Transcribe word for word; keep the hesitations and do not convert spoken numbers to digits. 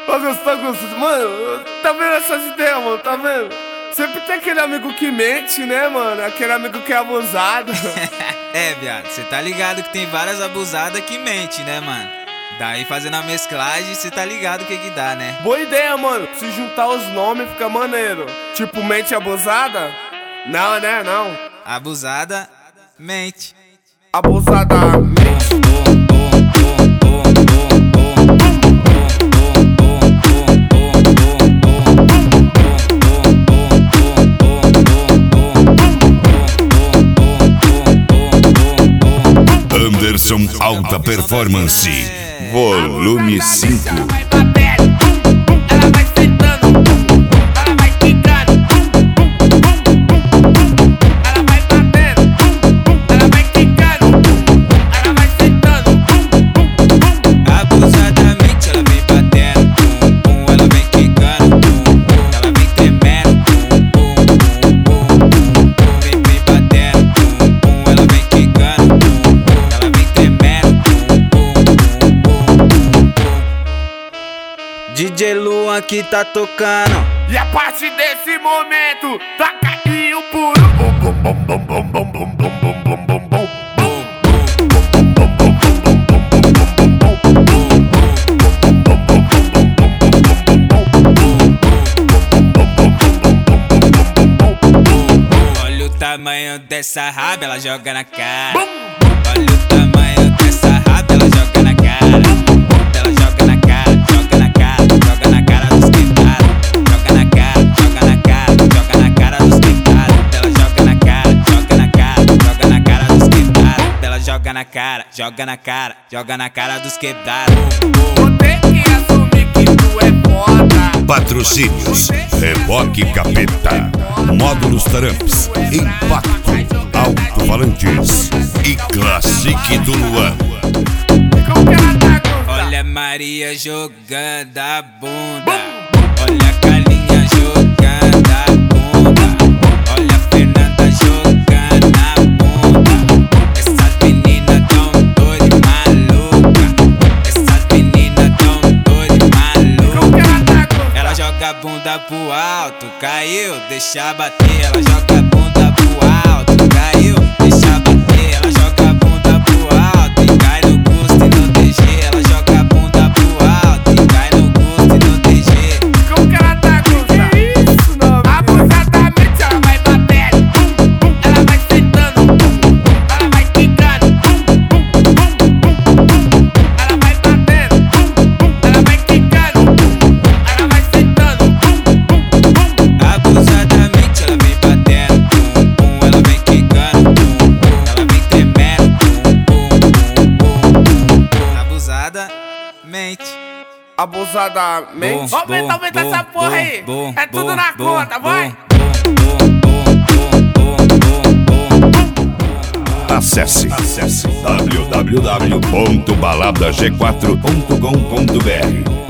Ô, Gustavo, Gustavo, mano, tá vendo essas ideias, mano, tá vendo? Sempre tem aquele amigo que mente, né, mano? Aquele amigo que é abusado. É, viado, cê tá ligado que tem várias abusadas que mente, né, mano? Daí fazendo a mesclagem, cê tá ligado o que que dá, né? Boa ideia, mano. Se juntar os nomes fica maneiro. Tipo, mente abusada? Não, né, não. Abusada, mente. Abusada, mente. Anderson Alta Performance, volume cinco. D J Luan que tá tocando. E a partir desse momento, taca aqui o puro bum bum bum bum bum bum bum bum bum bum bum. Olha o tamanho dessa raba, ela joga na cara. Olha o tamanho dessa raba, ela joga na cara. Ela joga na cara, joga na cara, joga na cara dos quebrados. Joga na cara, joga na cara, joga na cara dos quebrados. Ela joga na cara, joga na cara, joga na cara dos quebrados. Ela joga na cara, joga na cara, joga na cara dos quebrados. Vou ter que assumir que tu é foda. Patrocínios: Reboque Capeta, Módulos Tramps, Impacto, Alto-Falantes e Classic do Luan. Como que ela tá gostando? Olha a Maria jogando a bunda. Olha a Carlinha jogando a bunda. Olha a Fernanda jogando a bunda. Essas meninas tão doidas e malucas. Essas meninas tão doidas e Como que malucas. ela tá gostando? Ela joga a bunda pro alto, caiu, deixa bater. Ela joga a bunda pro alto, caiu, deixa bater. Ela joga a bunda pro alto e cai no custo e no D G. Ela joga a bunda pro alto e cai no custo e no D G. Como que ela tá gostando? Que isso, não? Abusadamente ela vai batendo, ela vai sentando, ela vai quicando, ela vai batendo, ela vai quicando, ela vai sentando. Abusadamente ela vem batendo, pum, pum, ela vem quicando, pum, pum, ela vem tremendo, pum, pum, pum, pum, pum. Abusada, mente. Abusadamente. Bom, Aumenta, bom, aumenta bom, essa porra bom, aí. bom, É tudo bom, na bom, conta, vai. bom, bom, bom, bom, bom, bom. Acesse, acesse w w w ponto balada g quatro ponto com ponto b r.